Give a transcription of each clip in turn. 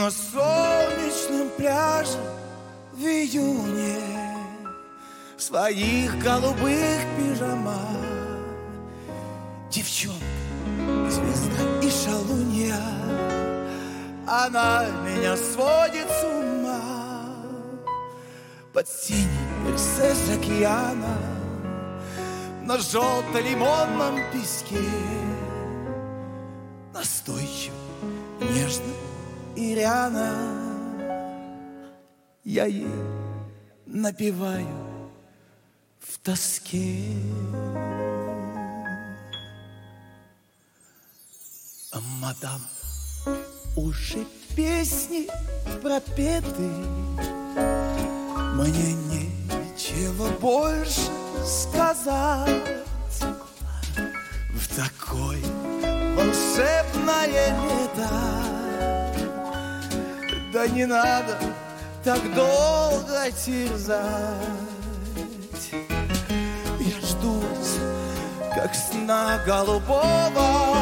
На солнечном пляже в июне в своих голубых пижамах девчонка, звезда и шалунья, она меня сводит с ума. Под синим Мерседес океана на желто-лимонном песке настойчиво, нежно и рьяно я ей напеваю в тоске. Мадам, уже песни пропеты, мне нечего больше сказать. В такое волшебное лето да не надо так долго терзать. Я жду вас, как сна голубого,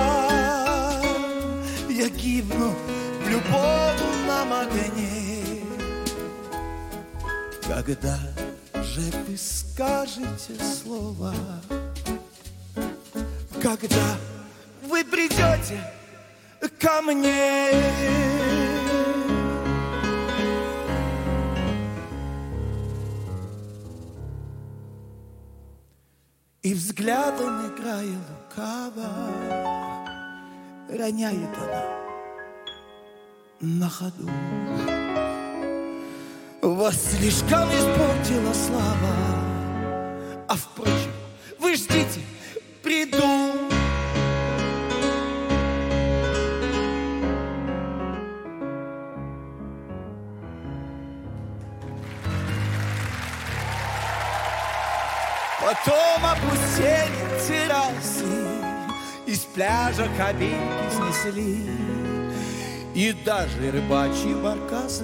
я гибну в любовном огне. Когда же вы скажете слово? Когда вы придете ко мне? И взглядом играя лукаво роняет она на ходу: вас слишком испортила слава, а впрочем, вы ждите, приду. Потом опустили террасы, из пляжа кабинки снесли, и даже рыбачьи баркасы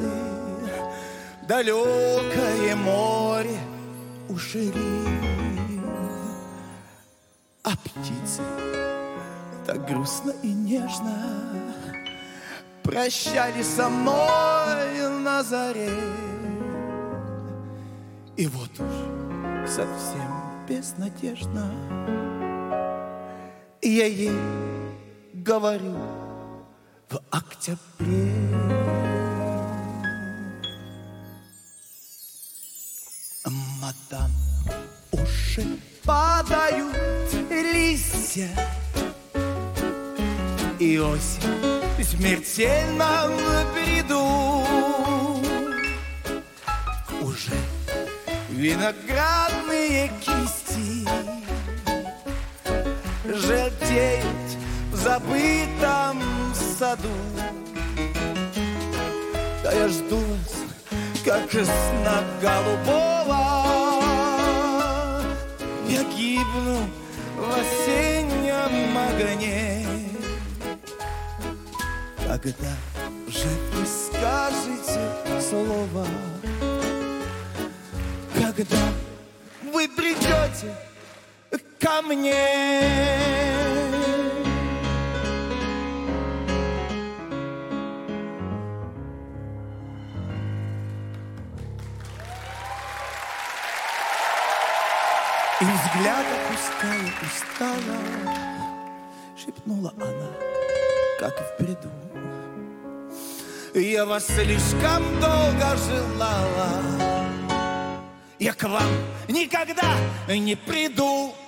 далекое море ушли. А птицы так грустно и нежно прощались со мной на заре. И вот уж совсем безнадежно я ей говорю в октябре: мадам, уже падают листья, и осень в смертельном бреду. Уже виноградные кисти желтеют в забытом саду. Да я жду вас, как сна голубого, я гибну в осеннем огне. Когда же вы скажете слово? Когда вы придете ко мне? И взгляд опуская устала, шепнула она, как в бреду: я вас слишком долго желала, я к вам никогда не приду.